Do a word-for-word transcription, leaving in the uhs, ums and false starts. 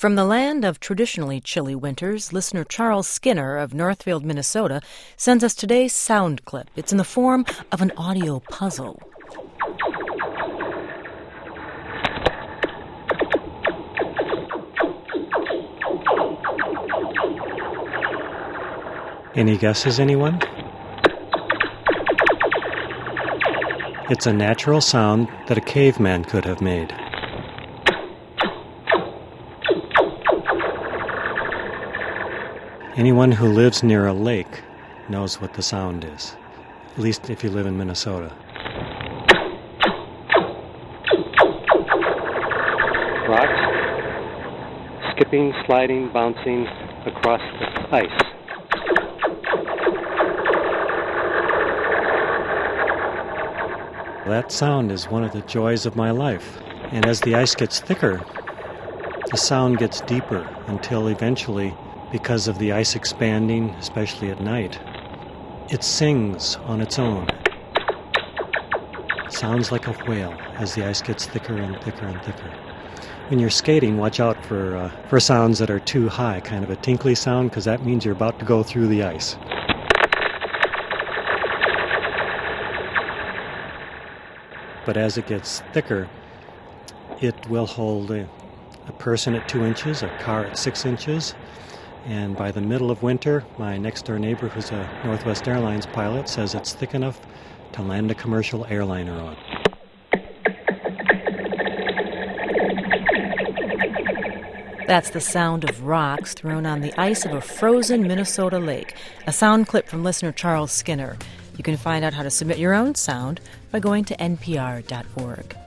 From the land of traditionally chilly winters, listener Charles Skinner of Northfield, Minnesota, sends us today's sound clip. It's in the form of an audio puzzle. Any guesses, anyone? It's a natural sound that a caveman could have made. Anyone who lives near a lake knows what the sound is, at least if you live in Minnesota. Rocks skipping, sliding, bouncing across the ice. That sound is one of the joys of my life. And as the ice gets thicker, the sound gets deeper until eventually, because of the ice expanding, especially at night, it sings on its own. It sounds like a whale as the ice gets thicker and thicker and thicker. When you're skating, watch out for uh, for sounds that are too high, kind of a tinkly sound, because that means you're about to go through the ice. But as it gets thicker, it will hold a, a person at two inches, a car at six inches, and by the middle of winter, my next-door neighbor, who's a Northwest Airlines pilot, says it's thick enough to land a commercial airliner on. That's the sound of rocks thrown on the ice of a frozen Minnesota lake, a sound clip from listener Charles Skinner. You can find out how to submit your own sound by going to N P R dot org.